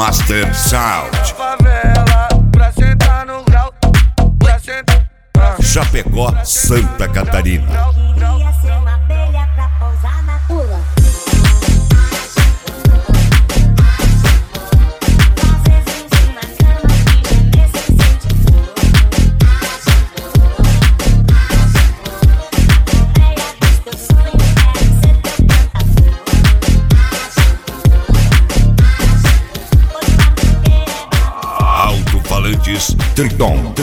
Master Sound. Favela, pra sentar no grau, pra sentar. Chapecó, Santa Catarina. Queria ser uma abelha pra pousar na pula. Alto-falantes, Triton.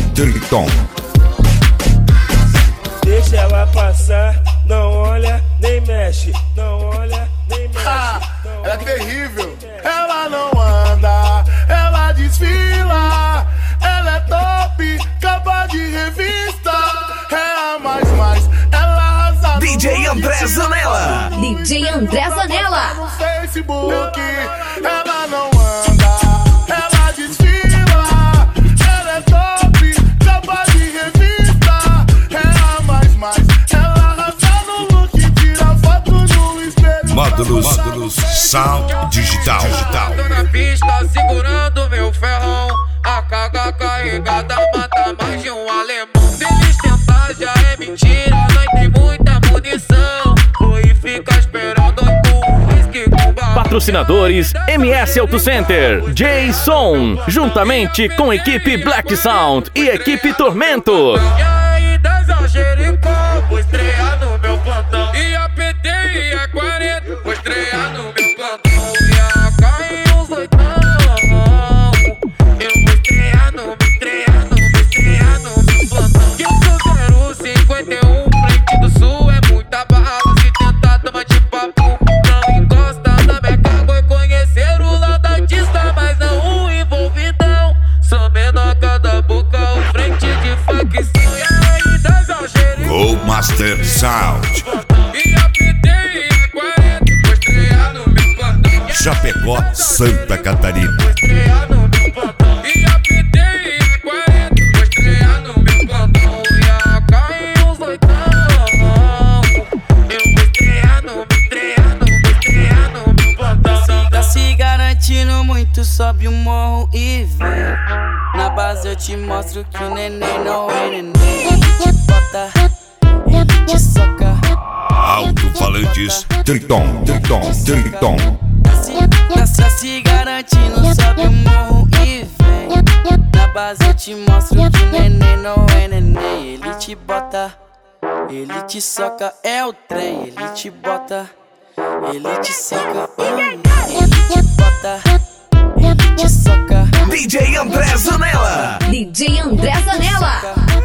Deixa ela passar, não olha nem mexe, não olha nem mexe. Ela é terrível. Ela não anda, ela desfila. Ela é top, capa de revista. É a mais, ela arrasa. DJ André Zanella. DJ André Zanella. No Facebook, ela não anda, ela desfila. Ela é top, capa de revista. É a mais, ela arrasa no look, tira foto no espelho. Módulos Sound Digital. Tô na pista segurando meu ferrão. A carga carregada mata mais de um alemão. Se eles tentar já é mentira, nós tem muita munição. Vou e fica esperando o whisky com barra. Patrocinadores MS Auto Center, J-Som, juntamente com equipe Black Sound e equipe Tormento. E aí, das Jericó, vou estrear no meu plantão. E a PT e a 40, vou estrear no meu plantão. E a AK e os oitão, eu vou estrear no meu plantão. Que eu sou 051, frente do sul é muita bala. Se tentar toma de papo, não encosta na minha cara. Vou conhecer o lado artista, mas não o envolvidão. Sou menor cada boca, o frente de facção. E aí, das Jericó, Go Master Sound. e a PT e a 40, vou estrear no meu plantão. Chapecó, Santa Catarina. Vou estrear no meu plantão. E a PT e a 40, vou estrear no meu plantão. E a AK e os oitão, eu vou estrear no meu plantão. Tá se garantindo muito, sobe o morro e vem. Na base eu te mostro que o neném não é neném. Ele te bota, ele te soca. Alto-falantes, Triton. Tá se garantindo, sobe o morro e vem. Na base eu te mostro que o neném não é neném. Ele te bota, ele te soca, é o trem. Ele te bota, ele te soca, ele te bota, ele te soca. DJ André Zanella. DJ André Zanella.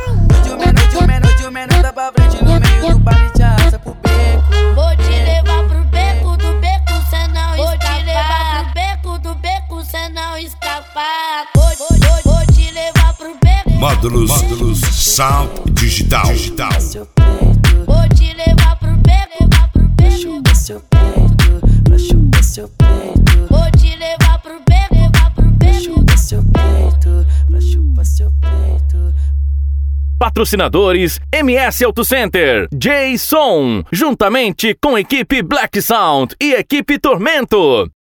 De menor da pra frente no meio do baile te arrasta pro beco. Vou te levar pro beco do beco, cê não escapar. Vou te levar pro beco do beco, cê não escapar. Vou te levar pro beco. Módulos Sound Digital. Seu peito, Vou te levar pro beco, chupa seu peito, pra chupar seu peito. Vou te levar pro beco, Chupa seu peito, pra chupar seu peito. Patrocinadores MS Auto Center, J-Som, juntamente com equipe Black Sound e equipe Tormento.